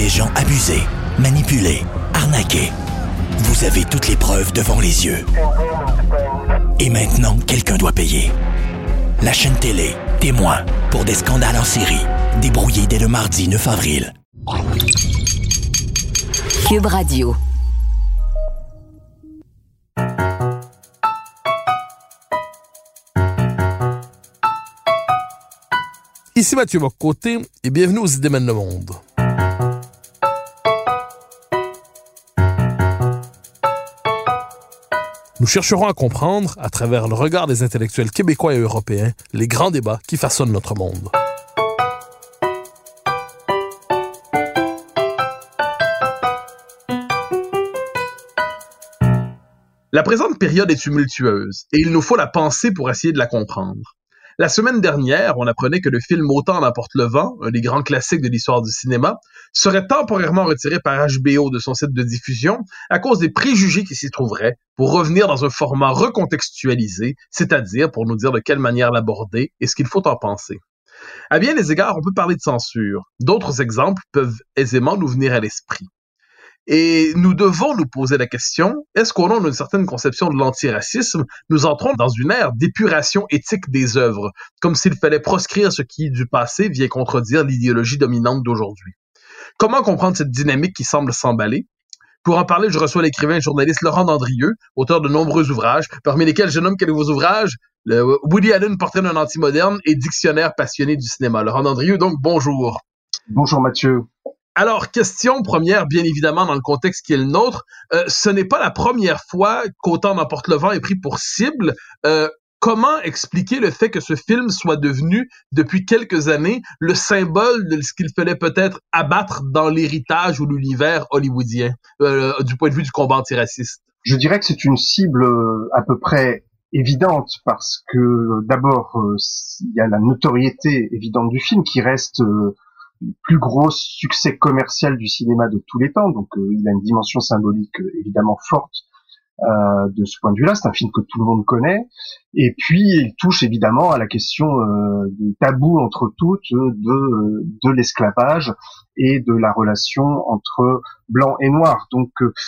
des gens abusés, manipulés, arnaqués. Vous avez toutes les preuves devant les yeux. Et maintenant, quelqu'un doit payer. La chaîne télé, témoin, pour des scandales en série, débrouillés dès le mardi 9 avril. Cube Radio. Ici Mathieu Bock-Côté et bienvenue aux Idées mènent le monde. Nous chercherons à comprendre, à travers le regard des intellectuels québécois et européens, les grands débats qui façonnent notre monde. La présente période est tumultueuse et il nous faut la penser pour essayer de la comprendre. La semaine dernière, on apprenait que le film Autant en emporte le vent, un des grands classiques de l'histoire du cinéma, serait temporairement retiré par HBO de son site de diffusion à cause des préjugés qui s'y trouveraient pour revenir dans un format recontextualisé, c'est-à-dire pour nous dire de quelle manière l'aborder et ce qu'il faut en penser. À bien des égards, on peut parler de censure. D'autres exemples peuvent aisément nous venir à l'esprit. Et nous devons nous poser la question, est-ce qu'au nom d'une certaine conception de l'antiracisme, nous entrons dans une ère d'épuration éthique des œuvres, comme s'il fallait proscrire ce qui, du passé, vient contredire l'idéologie dominante d'aujourd'hui? Comment comprendre cette dynamique qui semble s'emballer? Pour en parler, je reçois l'écrivain et journaliste Laurent Dandrieux, auteur de nombreux ouvrages, parmi lesquels je nomme quelques de vos ouvrages, le Woody Allen, Portrait d'un anti-moderne et Dictionnaire passionné du cinéma. Laurent Dandrieux, donc bonjour. Bonjour Mathieu. Alors, question première, bien évidemment, dans le contexte qui est le nôtre, ce n'est pas la première fois qu'Autant n'emporte le vent est pris pour cible. Comment expliquer le fait que ce film soit devenu, depuis quelques années, le symbole de ce qu'il fallait peut-être abattre dans l'héritage ou l'univers hollywoodien, du point de vue du combat antiraciste? Je dirais que c'est une cible à peu près évidente parce que, d'abord, il y a la notoriété évidente du film qui reste le plus gros succès commercial du cinéma de tous les temps, donc il a une dimension symbolique évidemment forte de ce point de vue-là. C'est un film que tout le monde connaît, et puis il touche évidemment à la question du tabou entre toutes de l'esclavage et de la relation entre blanc et noir. Donc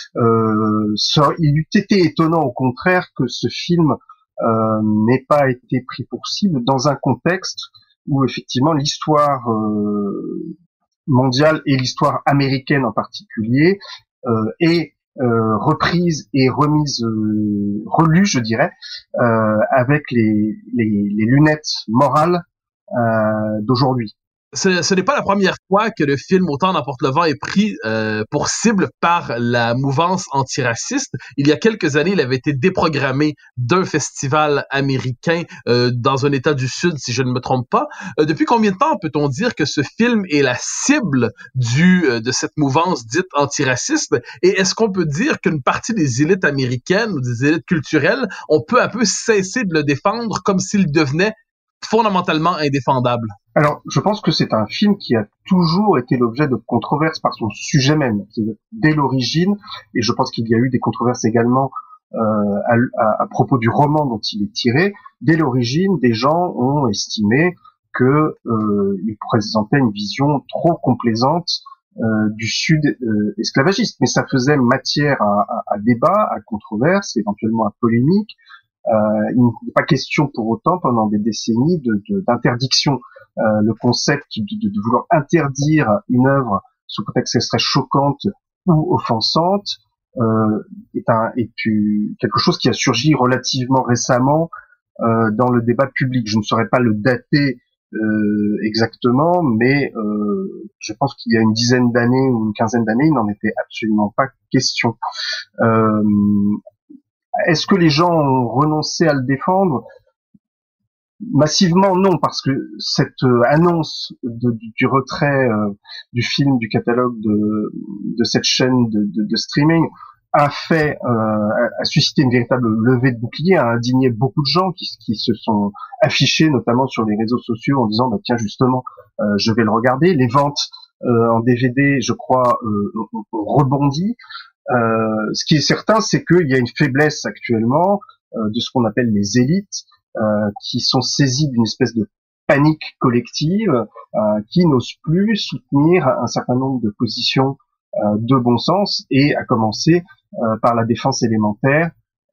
il eût été étonnant au contraire que ce film n'ait pas été pris pour cible dans un contexte où effectivement l'histoire mondiale et l'histoire américaine en particulier est reprise et remise, relue, je dirais, avec les lunettes morales d'aujourd'hui. Ce n'est pas la première fois que le film Autant n'emporte le vent est pris pour cible par la mouvance antiraciste. Il y a quelques années, il avait été déprogrammé d'un festival américain dans un État du Sud, si je ne me trompe pas. Depuis combien de temps peut-on dire que ce film est la cible de cette mouvance dite antiraciste? Et est-ce qu'on peut dire qu'une partie des élites américaines ou des élites culturelles ont peu à peu cessé de le défendre comme s'il devenait fondamentalement indéfendable? Alors, je pense que c'est un film qui a toujours été l'objet de controverses par son sujet même, dès l'origine, et je pense qu'il y a eu des controverses également à propos du roman dont il est tiré. Dès l'origine, des gens ont estimé que il présentait une vision trop complaisante du Sud esclavagiste, mais ça faisait matière à débat, à controverse, éventuellement à polémique. Il n'est pas question pour autant pendant des décennies d'interdiction. Le concept de vouloir interdire une œuvre sous prétexte qu'elle serait choquante ou offensante est quelque chose qui a surgi relativement récemment dans le débat public. Je ne saurais pas le dater exactement, mais je pense qu'il y a une dizaine d'années ou une quinzaine d'années, il n'en était absolument pas question. Est-ce que les gens ont renoncé à le défendre? Massivement, non, parce que cette annonce du retrait du film du catalogue de cette chaîne de streaming a suscité une véritable levée de bouclier, a indigné beaucoup de gens qui se sont affichés, notamment sur les réseaux sociaux, en disant tiens justement, je vais le regarder. Les ventes en DVD, je crois, ont rebondi. Ce qui est certain, c'est qu'il y a une faiblesse actuellement de ce qu'on appelle les élites, qui sont saisies d'une espèce de panique collective qui n'ose plus soutenir un certain nombre de positions de bon sens, et à commencer par la défense élémentaire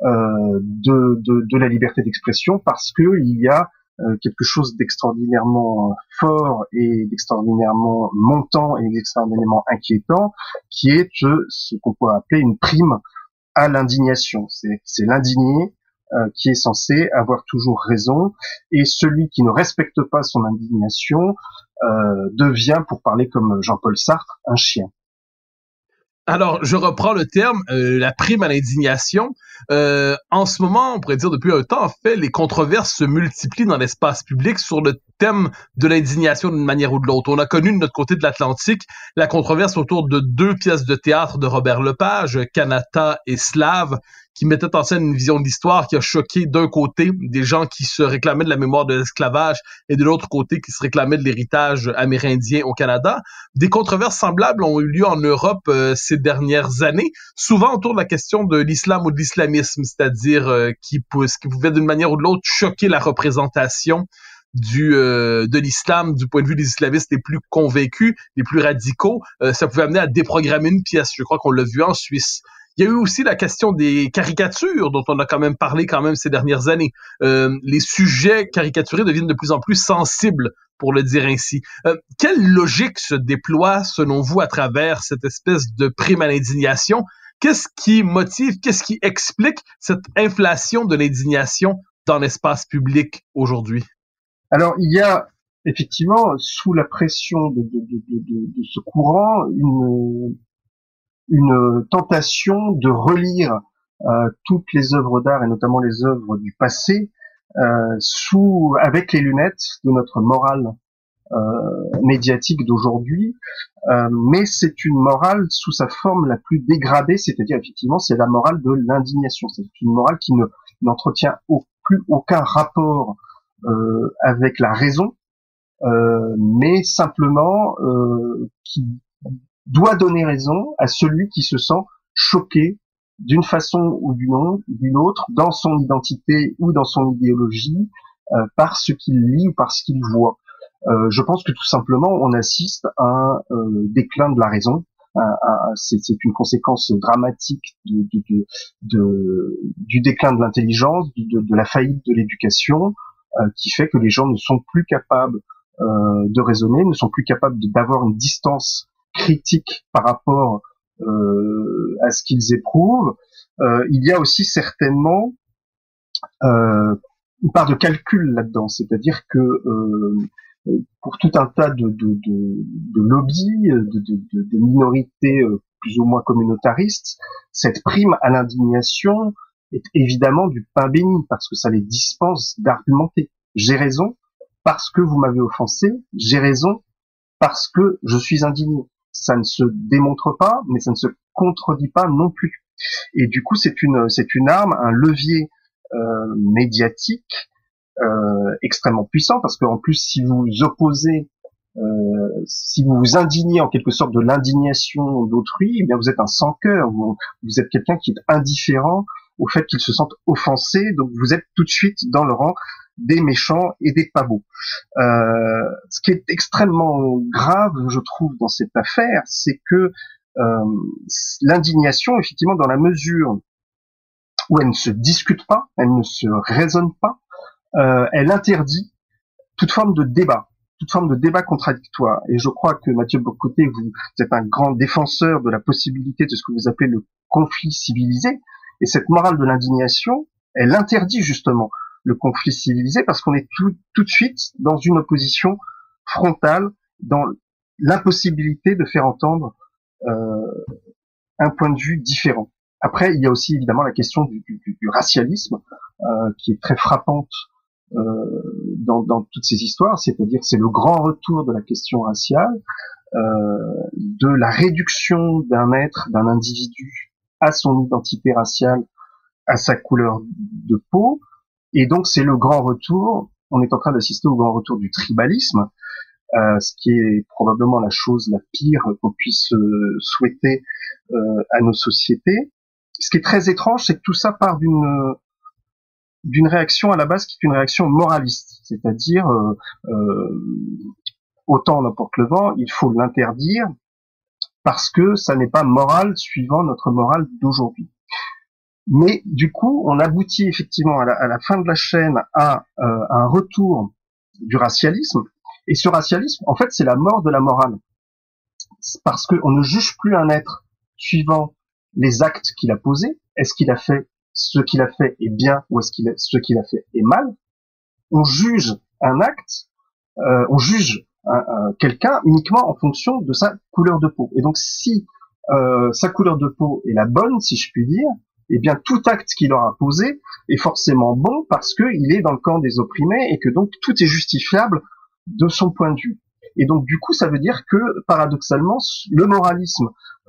de la liberté d'expression, parce que il y a quelque chose d'extraordinairement fort et d'extraordinairement montant et d'extraordinairement inquiétant, qui est ce qu'on pourrait appeler une prime à l'indignation. C'est l'indigné qui est censé avoir toujours raison, et celui qui ne respecte pas son indignation devient, pour parler comme Jean-Paul Sartre, un chien. Alors, je reprends le terme, la prime à l'indignation. En ce moment, on pourrait dire depuis un temps, en fait, les controverses se multiplient dans l'espace public sur le thème de l'indignation d'une manière ou de l'autre. On a connu de notre côté de l'Atlantique la controverse autour de 2 pièces de théâtre de Robert Lepage, Kanata et Slave, qui mettaient en scène une vision de l'histoire qui a choqué d'un côté des gens qui se réclamaient de la mémoire de l'esclavage et de l'autre côté qui se réclamaient de l'héritage amérindien au Canada. Des controverses semblables ont eu lieu en Europe ces dernières années, souvent autour de la question de l'islam ou de l'islamisme, c'est-à-dire qui pouvait d'une manière ou de l'autre choquer la représentation de l'islam du point de vue des islamistes les plus convaincus, les plus radicaux. Ça pouvait amener à déprogrammer une pièce. Je crois qu'on l'a vu en Suisse. Il y a eu aussi la question des caricatures, dont on a quand même parlé ces dernières années. Les sujets caricaturés deviennent de plus en plus sensibles, pour le dire ainsi. Quelle logique se déploie, selon vous, à travers cette espèce de prime à l'indignation? Qu'est-ce qui motive, qu'est-ce qui explique cette inflation de l'indignation dans l'espace public aujourd'hui? Alors, il y a effectivement, sous la pression de ce courant, une tentation de relire toutes les œuvres d'art, et notamment les œuvres du passé, avec les lunettes de notre morale médiatique d'aujourd'hui, mais c'est une morale sous sa forme la plus dégradée, c'est-à-dire effectivement c'est la morale de l'indignation. C'est une morale qui n'entretient plus aucun rapport avec la raison, mais simplement qui doit donner raison à celui qui se sent choqué d'une façon ou d'une autre dans son identité ou dans son idéologie par ce qu'il lit ou par ce qu'il voit. Je pense que tout simplement on assiste à un déclin de la raison. C'est une conséquence dramatique du déclin de l'intelligence, de la faillite de l'éducation, qui fait que les gens ne sont plus capables de raisonner, ne sont plus capables d'avoir une distance critique par rapport à ce qu'ils éprouvent. Il y a aussi certainement une part de calcul là-dedans, c'est-à-dire que pour tout un tas de lobbies, de minorités plus ou moins communautaristes, cette prime à l'indignation est évidemment du pain béni, parce que ça les dispense d'argumenter. J'ai raison parce que vous m'avez offensé, j'ai raison parce que je suis indigné. Ça ne se démontre pas, mais ça ne se contredit pas non plus. Et du coup, c'est une arme, un levier médiatique extrêmement puissant, parce qu'en plus, si vous opposez, si vous vous indignez en quelque sorte de l'indignation d'autrui, eh bien vous êtes un sans-cœur, vous êtes quelqu'un qui est indifférent au fait qu'il se sente offensé, donc vous êtes tout de suite dans le rang des méchants et des pas beaux. Ce qui est extrêmement grave, je trouve, dans cette affaire, c'est que l'indignation, effectivement, dans la mesure où elle ne se discute pas, elle ne se raisonne pas, elle interdit toute forme de débat contradictoire. Et je crois que Mathieu Bock-Côté, vous êtes un grand défenseur de la possibilité de ce que vous appelez le conflit civilisé. Et cette morale de l'indignation, elle interdit justement le conflit civilisé, parce qu'on est tout de suite dans une opposition frontale, dans l'impossibilité de faire entendre un point de vue différent. Après, il y a aussi évidemment la question du racialisme, qui est très frappante dans toutes ces histoires, c'est-à-dire c'est le grand retour de la question raciale, de la réduction d'un être, d'un individu à son identité raciale, à sa couleur de peau, et donc c'est le grand retour, on est en train d'assister au grand retour du tribalisme, ce qui est probablement la chose la pire qu'on puisse souhaiter à nos sociétés. Ce qui est très étrange, c'est que tout ça part d'une réaction à la base qui est une réaction moraliste, c'est-à-dire autant n'importe le vent, il faut l'interdire parce que ça n'est pas moral suivant notre morale d'aujourd'hui. Mais du coup, on aboutit effectivement à la fin de la chaîne à un retour du racialisme, et ce racialisme, en fait, c'est la mort de la morale, parce qu'on ne juge plus un être suivant les actes qu'il a posés. Est-ce qu'il a fait ce qu'il a fait est bien ou est-ce ce qu'il a fait est mal? On juge un acte, on juge quelqu'un uniquement en fonction de sa couleur de peau. Et donc, si sa couleur de peau est la bonne, si je puis dire, eh bien, tout acte qu'il aura posé est forcément bon parce que il est dans le camp des opprimés et que donc tout est justifiable de son point de vue. Et donc, du coup, ça veut dire que, paradoxalement, le moralisme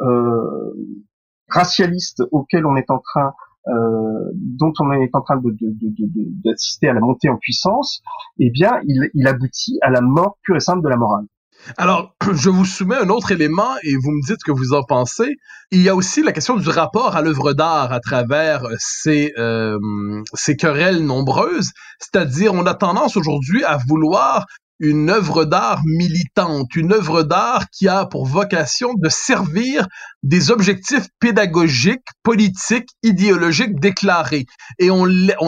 racialiste auquel on est en train, dont on est en train d'assister à la montée en puissance, eh bien, il aboutit à la mort pure et simple de la morale. Alors, je vous soumets un autre élément et vous me dites ce que vous en pensez. Il y a aussi la question du rapport à l'œuvre d'art à travers ces querelles nombreuses. C'est-à-dire, on a tendance aujourd'hui à vouloir une œuvre d'art militante, une œuvre d'art qui a pour vocation de servir des objectifs pédagogiques, politiques, idéologiques déclarés. Et on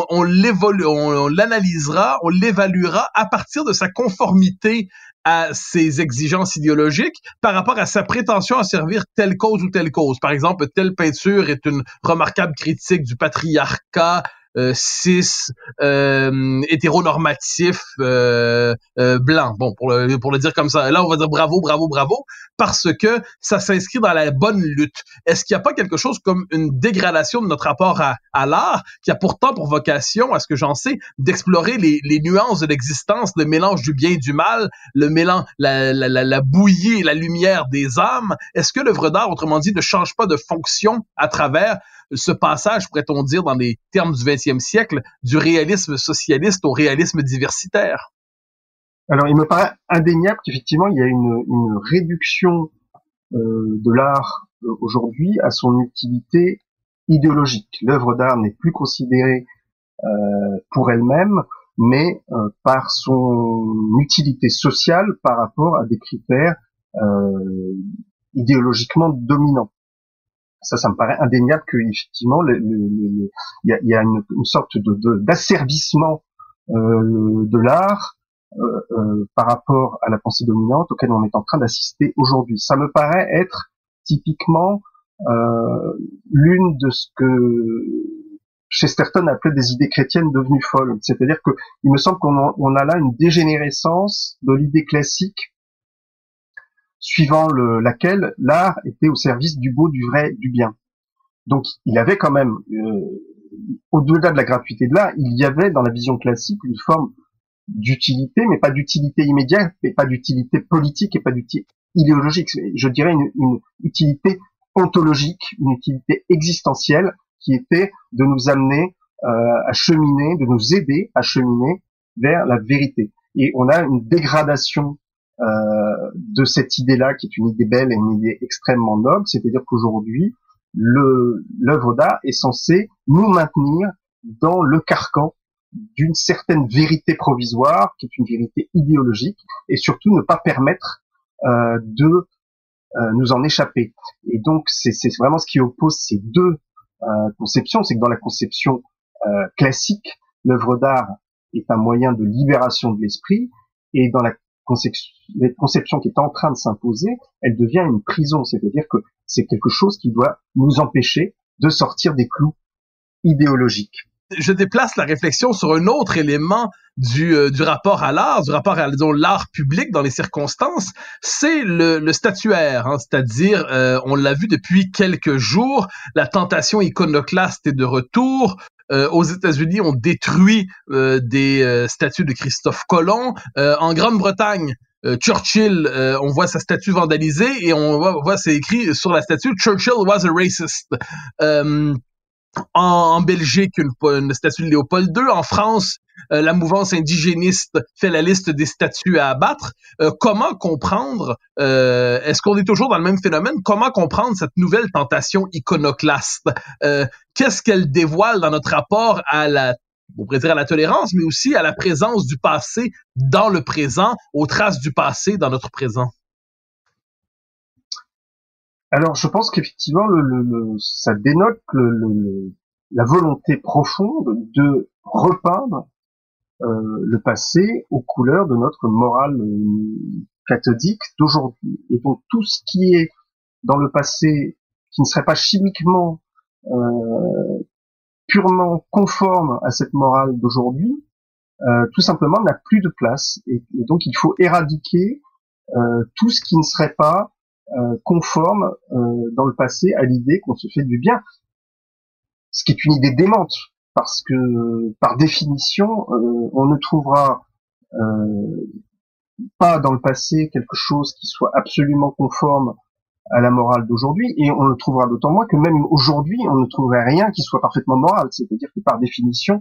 l'analysera, on l'évaluera à partir de sa conformité à ses exigences idéologiques par rapport à sa prétention à servir telle cause ou telle cause. Par exemple, telle peinture est une remarquable critique du patriarcat cis, hétéronormatif, blanc. Bon, pour le dire comme ça. Là, on va dire bravo, bravo, bravo, parce que ça s'inscrit dans la bonne lutte. Est-ce qu'il n'y a pas quelque chose comme une dégradation de notre rapport à l'art, qui a pourtant pour vocation, à ce que j'en sais, d'explorer les nuances de l'existence, le mélange du bien et du mal, le mélange, la bouillie et la lumière des âmes? Est-ce que l'œuvre d'art, autrement dit, ne change pas de fonction à travers ce passage, pourrait-on dire, dans les termes du XXe siècle, du réalisme socialiste au réalisme diversitaire? Alors, il me paraît indéniable qu'effectivement, il y a une réduction de l'art aujourd'hui à son utilité idéologique. L'œuvre d'art n'est plus considérée pour elle-même, mais par son utilité sociale par rapport à des critères idéologiquement dominants. Ça me paraît indéniable que effectivement il y a une sorte d'asservissement de l'art par rapport à la pensée dominante auquel on est en train d'assister aujourd'hui. Ça me paraît être typiquement l'une de ce que Chesterton appelait des idées chrétiennes devenues folles. C'est-à-dire que il me semble qu'on a là une dégénérescence de l'idée classique suivant laquelle l'art était au service du beau, du vrai, du bien. Donc, il avait quand même, au-delà de la gratuité de l'art, il y avait dans la vision classique une forme d'utilité, mais pas d'utilité immédiate, et pas d'utilité politique, et pas d'utilité idéologique. Je dirais une utilité ontologique, une utilité existentielle, qui était de nous amener à cheminer, de nous aider à cheminer vers la vérité. Et on a une dégradation de cette idée-là, qui est une idée belle et une idée extrêmement noble, c'est-à-dire qu'aujourd'hui, l'œuvre d'art est censée nous maintenir dans le carcan d'une certaine vérité provisoire, qui est une vérité idéologique, et surtout ne pas permettre de nous en échapper. Et donc, c'est vraiment ce qui oppose ces deux conceptions, c'est que dans la conception classique, l'œuvre d'art est un moyen de libération de l'esprit, et dans la conception qui est en train de s'imposer, elle devient une prison, c'est-à-dire que c'est quelque chose qui doit nous empêcher de sortir des clous idéologiques. Je déplace la réflexion sur un autre élément du rapport à l'art, du rapport à l'art public dans les circonstances, c'est le statuaire, hein, c'est-à-dire, on l'a vu depuis quelques jours, la tentation iconoclaste est de retour. Aux États-Unis, on détruit des statues de Christophe Colomb. En Grande-Bretagne, Churchill, on voit sa statue vandalisée et on voit c'est écrit sur la statue « Churchill was a racist ». En Belgique, une statue de Léopold II. En France, la mouvance indigéniste fait la liste des statues à abattre. Comment comprendre, est-ce qu'on est toujours dans le même phénomène? Comment comprendre cette nouvelle tentation iconoclaste? Qu'est-ce qu'elle dévoile dans notre rapport à la on pourrait dire à la tolérance, mais aussi à la présence du passé dans le présent, aux traces du passé dans notre présent? Alors, je pense qu'effectivement, ça dénote la volonté profonde de repeindre le passé aux couleurs de notre morale cathodique d'aujourd'hui. Et donc, tout ce qui est dans le passé, qui ne serait pas chimiquement purement conforme à cette morale d'aujourd'hui, tout simplement n'a plus de place. Et donc, il faut éradiquer tout ce qui ne serait pas conforme dans le passé à l'idée qu'on se fait du bien, ce qui est une idée démente, parce que par définition, on ne trouvera pas dans le passé quelque chose qui soit absolument conforme à la morale d'aujourd'hui, et on le trouvera d'autant moins que même aujourd'hui, on ne trouverait rien qui soit parfaitement moral. C'est-à-dire que par définition,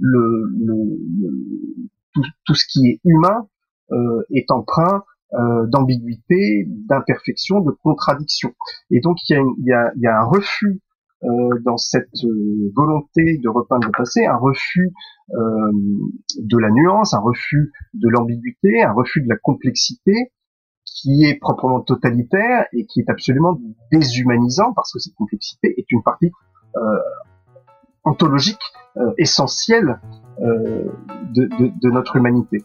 tout ce qui est humain est empreint d'ambiguïté, d'imperfection, de contradiction. Et donc il y a un refus dans cette volonté de repeindre le passé, un refus de la nuance, un refus de l'ambiguïté, un refus de la complexité, qui est proprement totalitaire et qui est absolument déshumanisant, parce que cette complexité est une partie ontologique essentielle de notre humanité.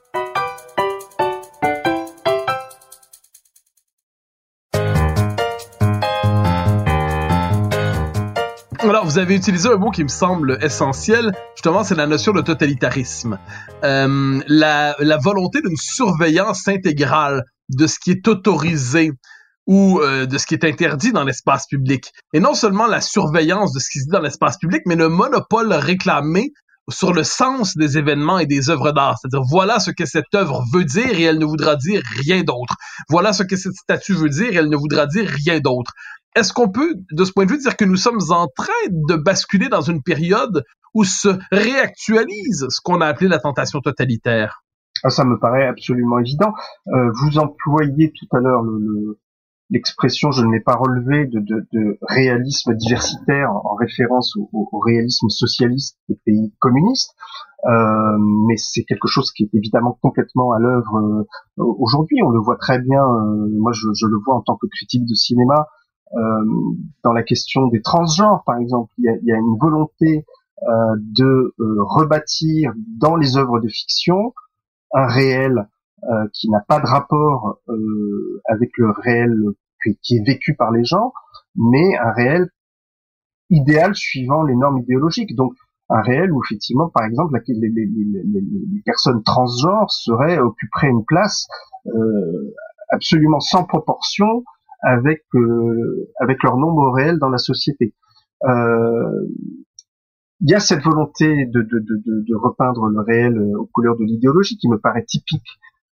Alors, vous avez utilisé un mot qui me semble essentiel, justement, c'est la notion de totalitarisme. La volonté d'une surveillance intégrale de ce qui est autorisé ou de ce qui est interdit dans l'espace public. Et non seulement la surveillance de ce qui se dit dans l'espace public, mais le monopole réclamé sur le sens des événements et des œuvres d'art. C'est-à-dire, voilà ce que cette œuvre veut dire et elle ne voudra dire rien d'autre. Voilà ce que cette statue veut dire et elle ne voudra dire rien d'autre. Est-ce qu'on peut, de ce point de vue, dire que nous sommes en train de basculer dans une période où se réactualise ce qu'on a appelé la tentation totalitaire? Ça me paraît absolument évident. Vous employez tout à l'heure l'expression, je ne l'ai pas relevée, de réalisme diversitaire en référence au réalisme socialiste des pays communistes. Mais c'est quelque chose qui est évidemment complètement à l'œuvre aujourd'hui. On le voit très bien. Moi, je le vois en tant que critique de cinéma. Dans la question des transgenres, par exemple, il y a une volonté de rebâtir dans les œuvres de fiction un réel qui n'a pas de rapport avec le réel qui est vécu par les gens, mais un réel idéal suivant les normes idéologiques. Donc un réel où effectivement, par exemple, les personnes transgenres occuperaient une place absolument sans proportion avec leur nombre réel dans la société. Il y a cette volonté de repeindre le réel aux couleurs de l'idéologie qui me paraît typique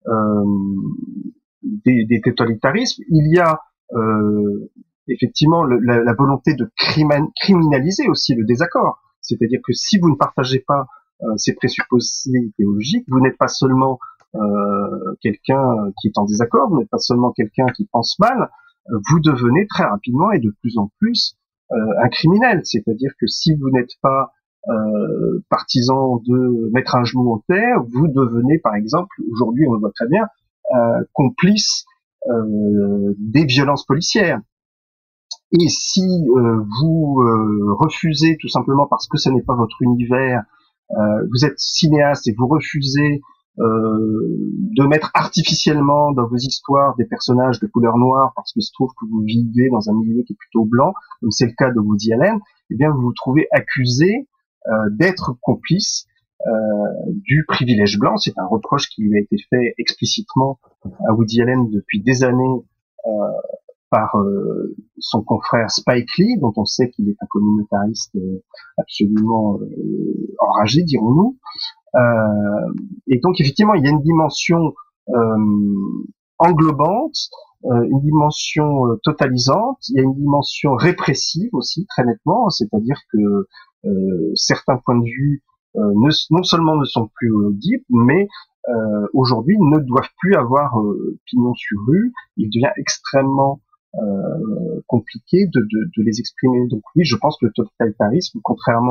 des totalitarismes. Il y a effectivement la volonté de criminaliser aussi le désaccord. C'est-à-dire que si vous ne partagez pas ces présupposés idéologiques, vous n'êtes pas seulement quelqu'un qui est en désaccord, vous n'êtes pas seulement quelqu'un qui pense mal, vous devenez très rapidement et de plus en plus un criminel. C'est-à-dire que si vous n'êtes pas partisan de mettre un genou en terre, vous devenez, par exemple, aujourd'hui on le voit très bien, complice des violences policières. Et si vous refusez tout simplement parce que ce n'est pas votre univers, vous êtes cinéaste et vous refusez de mettre artificiellement dans vos histoires des personnages de couleur noire parce qu'il se trouve que vous vivez dans un milieu qui est plutôt blanc, comme c'est le cas de Woody Allen, eh bien vous vous trouvez accusé d'être complice du privilège blanc. C'est un reproche qui lui a été fait explicitement à Woody Allen depuis des années par son confrère Spike Lee, dont on sait qu'il est un communautariste absolument enragé, dirons-nous. Et donc effectivement, il y a une dimension englobante, une dimension totalisante, il y a une dimension répressive aussi, très nettement, c'est-à-dire que certains points de vue non seulement ne sont plus audibles, mais aujourd'hui ne doivent plus avoir pignon sur rue. Il devient extrêmement compliqué de les exprimer. Donc oui, je pense que le totalitarisme, contrairement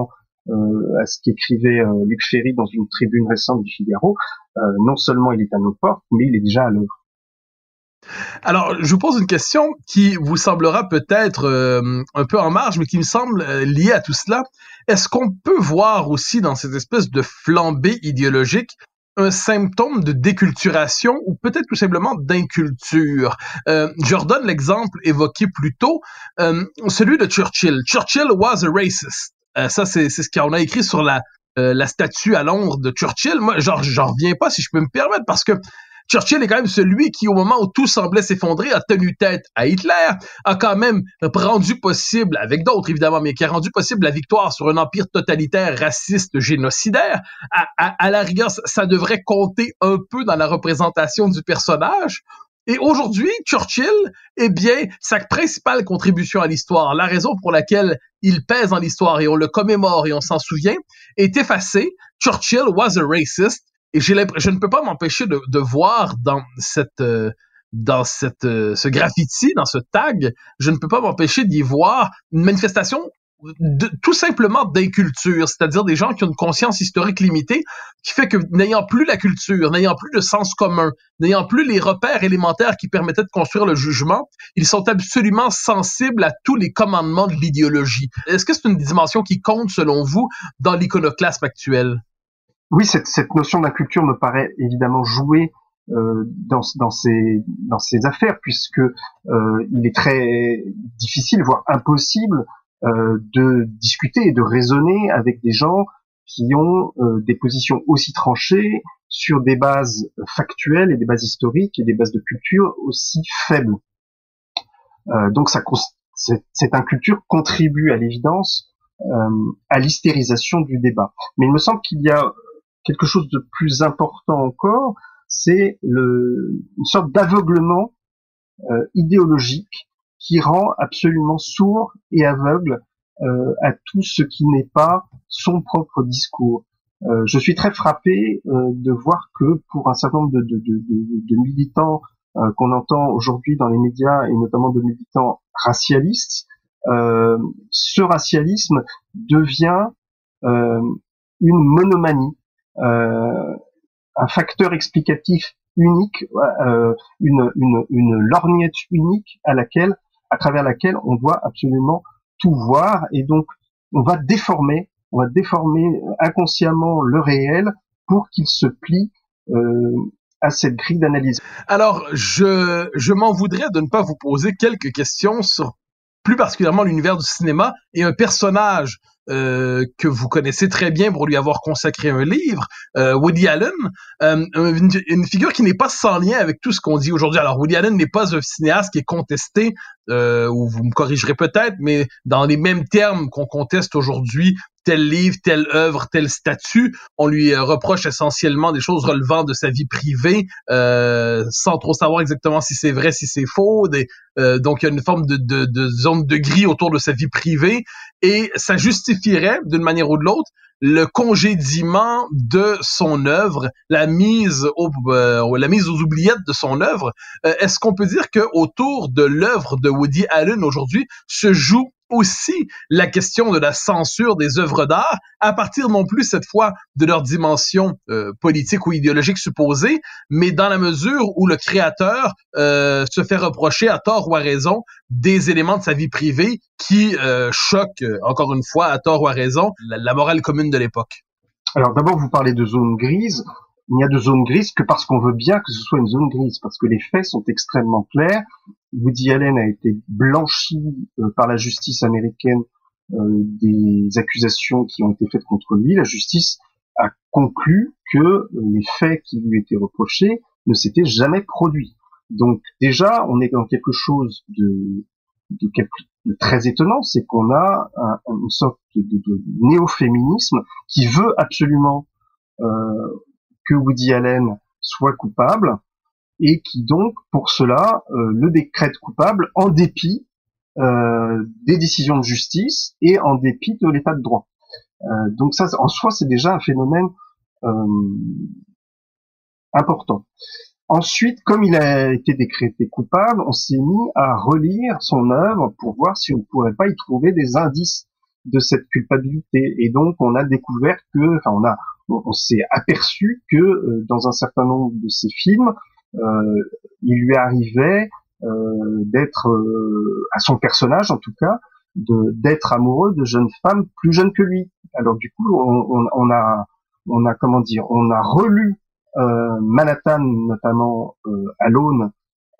à ce qu'écrivait Luc Ferry dans une tribune récente du Figaro. Non seulement il est à nos portes, mais il est déjà à l'œuvre. Alors, je vous pose une question qui vous semblera peut-être un peu en marge, mais qui me semble liée à tout cela. Est-ce qu'on peut voir aussi dans cette espèce de flambée idéologique un symptôme de déculturation ou peut-être tout simplement d'inculture? Je redonne l'exemple évoqué plus tôt, celui de Churchill. Churchill was a racist. Ça, c'est ce qu'on a écrit sur la statue à Londres de Churchill. Moi, j'en reviens pas, si je peux me permettre, parce que Churchill est quand même celui qui, au moment où tout semblait s'effondrer, a tenu tête à Hitler, a quand même rendu possible, avec d'autres évidemment, mais qui a rendu possible la victoire sur un empire totalitaire, raciste, génocidaire. À la rigueur, ça devrait compter un peu dans la représentation du personnage. Et aujourd'hui, Churchill, eh bien, sa principale contribution à l'histoire, la raison pour laquelle il pèse dans l'histoire et on le commémore et on s'en souvient, est effacée. Churchill was a racist. Et je ne peux pas m'empêcher de voir dans ce graffiti, dans ce tag, je ne peux pas m'empêcher d'y voir une manifestation tout simplement d'inculture, c'est-à-dire des gens qui ont une conscience historique limitée, qui fait que n'ayant plus la culture, n'ayant plus de sens commun, n'ayant plus les repères élémentaires qui permettaient de construire le jugement, ils sont absolument sensibles à tous les commandements de l'idéologie. Est-ce que c'est une dimension qui compte, selon vous, dans l'iconoclasme actuel? Oui, cette notion d'inculture me paraît évidemment jouer dans ces affaires, puisque il est très difficile, voire impossible, de discuter et de raisonner avec des gens qui ont des positions aussi tranchées sur des bases factuelles et des bases historiques et des bases de culture aussi faibles. Donc cette inculture contribue à l'évidence à l'hystérisation du débat. Mais il me semble qu'il y a quelque chose de plus important encore, c'est une sorte d'aveuglement idéologique qui rend absolument sourd et aveugle à tout ce qui n'est pas son propre discours. Je suis très frappé de voir que pour un certain nombre de militants qu'on entend aujourd'hui dans les médias, et notamment de militants racialistes, ce racialisme devient une monomanie, un facteur explicatif unique, une lorgnette unique à travers laquelle on doit absolument tout voir, et donc on va déformer inconsciemment le réel pour qu'il se plie à cette grille d'analyse. Alors, je m'en voudrais de ne pas vous poser quelques questions sur plus particulièrement l'univers du cinéma et un personnage que vous connaissez très bien pour lui avoir consacré un livre, Woody Allen, une figure qui n'est pas sans lien avec tout ce qu'on dit aujourd'hui. Alors, Woody Allen n'est pas un cinéaste qui est contesté, ou vous me corrigerez peut-être, mais dans les mêmes termes qu'on conteste aujourd'hui tel livre, telle œuvre, tel statut, on lui reproche essentiellement des choses relevant de sa vie privée, sans trop savoir exactement si c'est vrai, si c'est faux. Donc, il y a une forme de zone de gris autour de sa vie privée, et ça justifierait, d'une manière ou de l'autre, le congédiement de son œuvre, la mise aux oubliettes de son œuvre. Est-ce qu'on peut dire que autour de l'œuvre de Woody Allen aujourd'hui se joue aussi la question de la censure des œuvres d'art, à partir non plus cette fois de leur dimension politique ou idéologique supposée, mais dans la mesure où le créateur se fait reprocher à tort ou à raison des éléments de sa vie privée qui choquent, encore une fois, à tort ou à raison, la morale commune de l'époque. Alors d'abord, vous parlez de zone grise. Il n'y a de zone grise que parce qu'on veut bien que ce soit une zone grise, parce que les faits sont extrêmement clairs. Woody Allen a été blanchi par la justice américaine des accusations qui ont été faites contre lui. La justice a conclu que les faits qui lui étaient reprochés ne s'étaient jamais produits. Donc déjà, on est dans quelque chose de très étonnant, c'est qu'on a une sorte de néo-féminisme qui veut absolument que Woody Allen soit coupable, et qui donc, pour cela, le décrète coupable en dépit des décisions de justice et en dépit de l'état de droit. Donc ça, en soi, c'est déjà un phénomène important. Ensuite, comme il a été décrété coupable, on s'est mis à relire son œuvre pour voir si on ne pourrait pas y trouver des indices de cette culpabilité. Et donc, on a découvert que, enfin, on s'est aperçu que dans un certain nombre de ces films, il lui arrivait d'être, à son personnage en tout cas, d'être amoureux de jeunes femmes plus jeunes que lui. Alors du coup, on a comment dire, on a relu Manhattan notamment à l'aune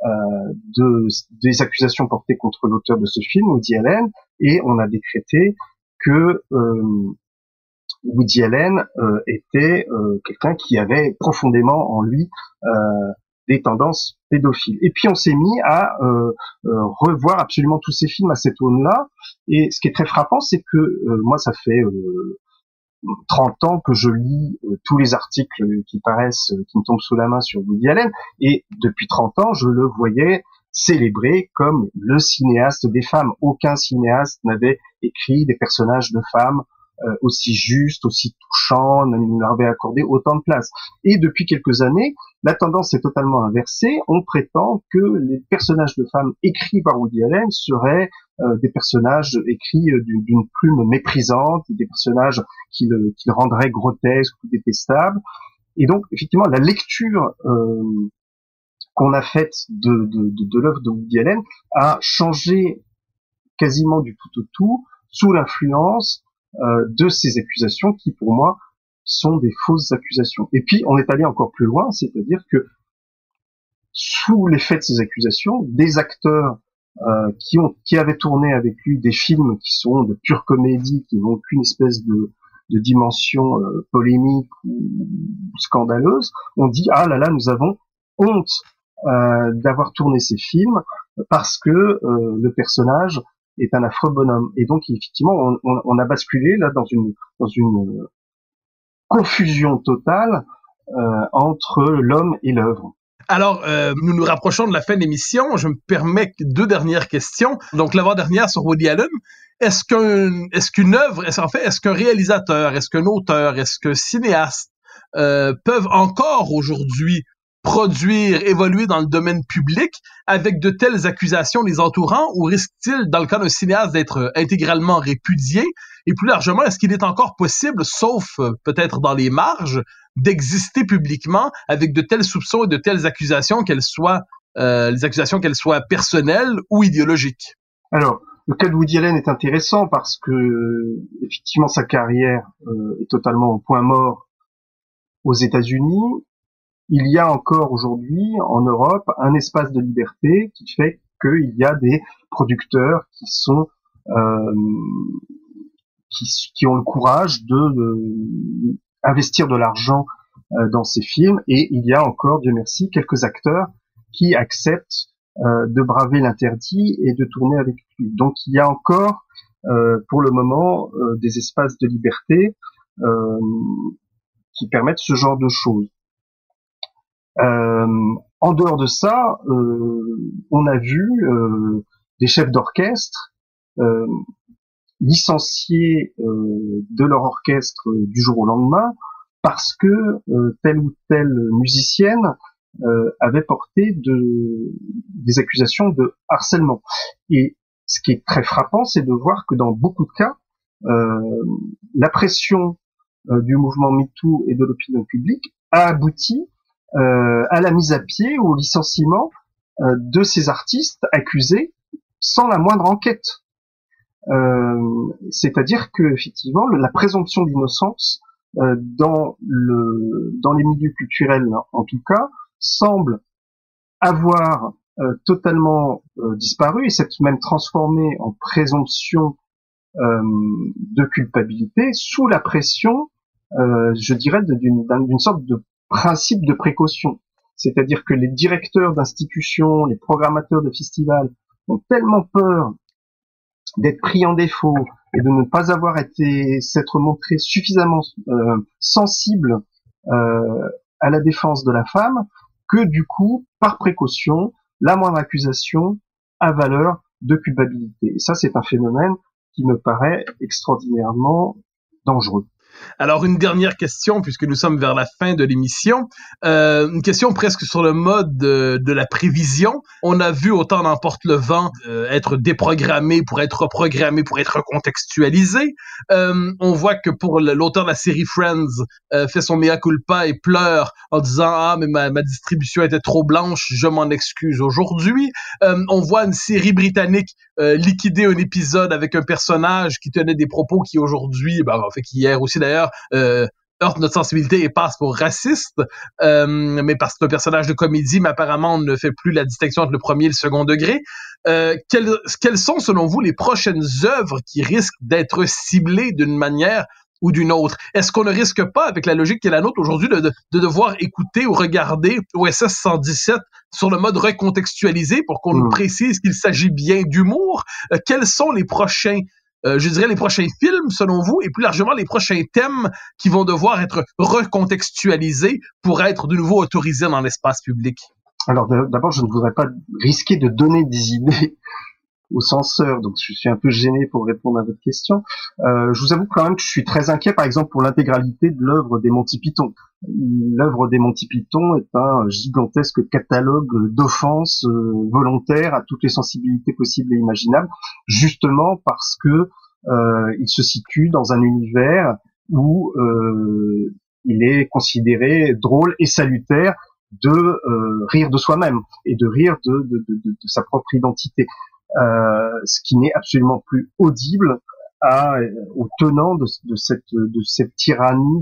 des accusations portées contre l'auteur de ce film, Woody Allen, et on a décrété que Woody Allen était quelqu'un qui avait profondément en lui des tendances pédophiles. Et puis on s'est mis à revoir absolument tous ces films à cette aune-là. Et ce qui est très frappant, c'est que moi, ça fait 30 ans que je lis tous les articles qui paraissent, qui me tombent sous la main sur Woody Allen. Et depuis 30 ans, je le voyais célébré comme le cinéaste des femmes. Aucun cinéaste n'avait écrit des personnages de femmes aussi juste, aussi touchant, ne leur avait accordé autant de place. Et depuis quelques années, la tendance est totalement inversée. On prétend que les personnages de femmes écrits par Woody Allen seraient des personnages écrits d'une plume méprisante, des personnages qui le rendraient grotesque ou détestable. Et donc, effectivement, la lecture qu'on a faite de l'œuvre de Woody Allen a changé quasiment du tout au tout sous l'influence de ces accusations qui, pour moi, sont des fausses accusations. Et puis, on est allé encore plus loin, c'est-à-dire que sous l'effet de ces accusations, des acteurs qui avaient tourné avec lui des films qui sont de pure comédie, qui n'ont aucune espèce de dimension polémique ou scandaleuse, ont dit « Ah là là, nous avons honte d'avoir tourné ces films parce que le personnage est un affreux bonhomme. » Et donc, effectivement, on a basculé là dans une confusion totale entre l'homme et l'œuvre. Alors, nous nous rapprochons de la fin de l'émission. Je me permets 2 dernières questions. Donc, l'avant-dernière sur Woody Allen. Est-ce qu'un réalisateur, est-ce qu'un auteur, est-ce qu'un cinéaste peuvent encore aujourd'hui produire, évoluer dans le domaine public avec de telles accusations les entourant, ou risque-t-il, dans le cas d'un cinéaste, d'être intégralement répudié? Et plus largement, est-ce qu'il est encore possible, sauf peut-être dans les marges, d'exister publiquement avec de tels soupçons et de telles accusations, qu'elles soient personnelles ou idéologiques? Alors, le cas de Woody Allen est intéressant parce que, effectivement, sa carrière est totalement au point mort aux États-Unis. Il y a encore aujourd'hui, en Europe, un espace de liberté qui fait qu'il y a des producteurs qui sont qui ont le courage de investir de l'argent dans ces films, et il y a encore, Dieu merci, quelques acteurs qui acceptent de braver l'interdit et de tourner avec lui. Donc il y a encore, pour le moment, des espaces de liberté qui permettent ce genre de choses. En dehors de ça, on a vu des chefs d'orchestre licenciés de leur orchestre du jour au lendemain parce que telle ou telle musicienne avait porté des accusations de harcèlement. Et ce qui est très frappant, c'est de voir que dans beaucoup de cas, la pression du mouvement MeToo et de l'opinion publique a abouti à la mise à pied ou au licenciement de ces artistes accusés sans la moindre enquête. C'est-à-dire que effectivement, la présomption d'innocence dans les milieux culturels, en tout cas, semble avoir totalement disparu et s'être même transformée en présomption de culpabilité sous la pression, je dirais, d'une sorte de principe de précaution. C'est-à-dire que les directeurs d'institutions, les programmateurs de festivals ont tellement peur d'être pris en défaut et de ne pas s'être montrés suffisamment sensibles à la défense de la femme, que du coup, par précaution, la moindre accusation a valeur de culpabilité. Et ça, c'est un phénomène qui me paraît extraordinairement dangereux. Alors, une dernière question, puisque nous sommes vers la fin de l'émission. Une question presque sur le mode de la prévision. On a vu Autant n'emporte le vent être déprogrammé pour être reprogrammé, pour être recontextualisé. On voit que pour l'auteur de la série Friends fait son mea culpa et pleure en disant « Ah, mais ma distribution était trop blanche, je m'en excuse aujourd'hui ». On voit une série britannique liquider un épisode avec un personnage qui tenait des propos qui aujourd'hui, qu'hier aussi d'ailleurs, heurte notre sensibilité et passe pour raciste, mais parce que c'est un personnage de comédie, mais apparemment on ne fait plus la distinction entre le premier et le second degré. Quelles sont, selon vous, les prochaines œuvres qui risquent d'être ciblées d'une manière ou d'une autre? Est-ce qu'on ne risque pas, avec la logique qui est la nôtre aujourd'hui, de devoir écouter ou regarder OSS 117 sur le mode recontextualisé pour qu'on nous précise qu'il s'agit bien d'humour? Quels sont les prochains les prochains films, selon vous, et plus largement les prochains thèmes qui vont devoir être recontextualisés pour être de nouveau autorisés dans l'espace public? Alors d'abord, je ne voudrais pas risquer de donner des idées au censeur, donc je suis un peu gêné pour répondre à votre question. Je vous avoue quand même que je suis très inquiet, par exemple, pour l'intégralité de l'œuvre des Monty Python. L'œuvre des Monty Python est un gigantesque catalogue d'offenses volontaires à toutes les sensibilités possibles et imaginables, justement parce que il se situe dans un univers où il est considéré drôle et salutaire de rire de soi-même et de rire de sa propre identité. Ce qui n'est absolument plus audible aux tenants de cette tyrannie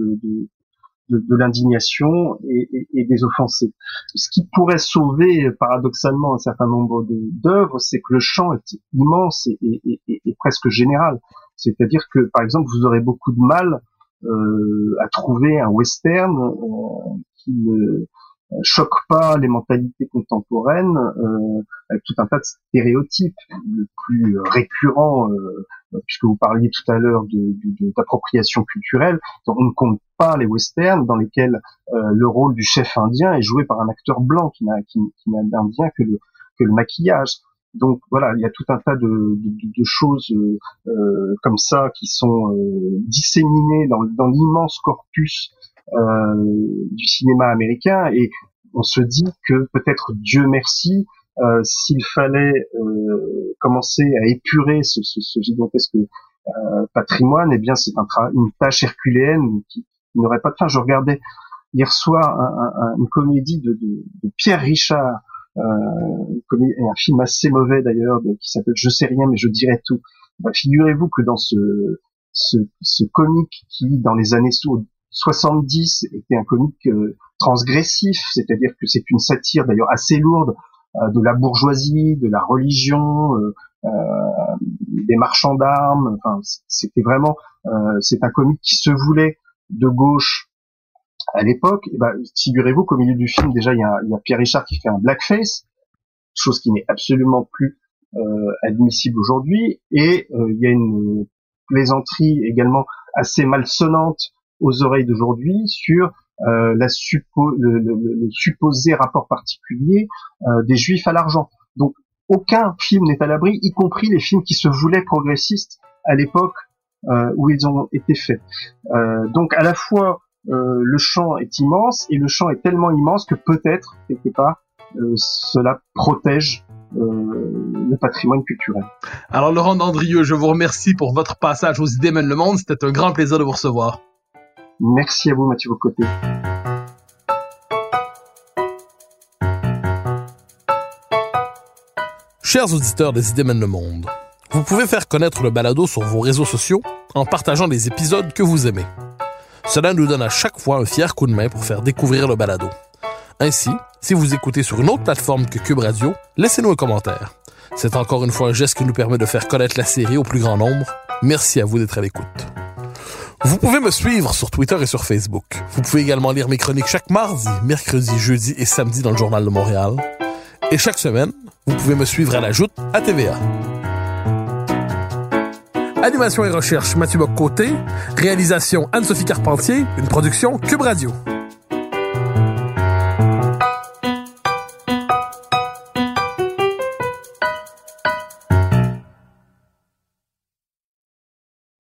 de l'indignation et des offensés. Ce qui pourrait sauver paradoxalement un certain nombre d'œuvres, c'est que le champ est immense et presque général. C'est-à-dire que, par exemple, vous aurez beaucoup de mal à trouver un western qui ne choque pas les mentalités contemporaines avec tout un tas de stéréotypes. Le plus récurrent, puisque vous parliez tout à l'heure d'appropriation culturelle, on ne compte pas les westerns dans lesquels le rôle du chef indien est joué par un acteur blanc qui n'a d'indien que le maquillage. Donc voilà, il y a tout un tas de choses comme ça qui sont disséminées dans l'immense corpus du cinéma américain, et on se dit que peut-être, Dieu merci, s'il fallait commencer à épurer ce gigantesque patrimoine, eh bien c'est une tâche herculéenne qui n'aurait pas de fin. Je regardais hier soir une comédie de Pierre Richard, un film assez mauvais d'ailleurs, qui s'appelle Je sais rien mais je dirai tout. Figurez-vous que dans ce comique qui, dans les années 70, était un comique transgressif, c'est-à-dire que c'est une satire d'ailleurs assez lourde de la bourgeoisie, de la religion, des marchands d'armes. Enfin, c'était vraiment, c'est un comique qui se voulait de gauche à l'époque. Et figurez-vous qu'au milieu du film, déjà, il y a Pierre Richard qui fait un blackface, chose qui n'est absolument plus admissible aujourd'hui, et il y a une plaisanterie également assez malsonnante aux oreilles d'aujourd'hui sur le supposé rapport particulier des Juifs à l'argent. Donc aucun film n'est à l'abri, y compris les films qui se voulaient progressistes à l'époque où ils ont été faits. Donc à la fois le champ est immense, et le champ est tellement immense que peut-être quelque part cela protège le patrimoine culturel. Alors Laurent Dandrieux, je vous remercie pour votre passage aux Idées mènent le monde. C'était un grand plaisir de vous recevoir. Merci à vous, Mathieu Bocoté. Chers auditeurs des Idées mènent le monde, vous pouvez faire connaître le balado sur vos réseaux sociaux en partageant les épisodes que vous aimez. Cela nous donne à chaque fois un fier coup de main pour faire découvrir le balado. Ainsi, si vous écoutez sur une autre plateforme que Cube Radio, laissez-nous un commentaire. C'est encore une fois un geste qui nous permet de faire connaître la série au plus grand nombre. Merci à vous d'être à l'écoute. Vous pouvez me suivre sur Twitter et sur Facebook. Vous pouvez également lire mes chroniques chaque mardi, mercredi, jeudi et samedi dans le Journal de Montréal. Et chaque semaine, vous pouvez me suivre à la Joute à TVA. Animation et recherche, Mathieu Bocoté. Réalisation, Anne-Sophie Carpentier. Une production Cube Radio.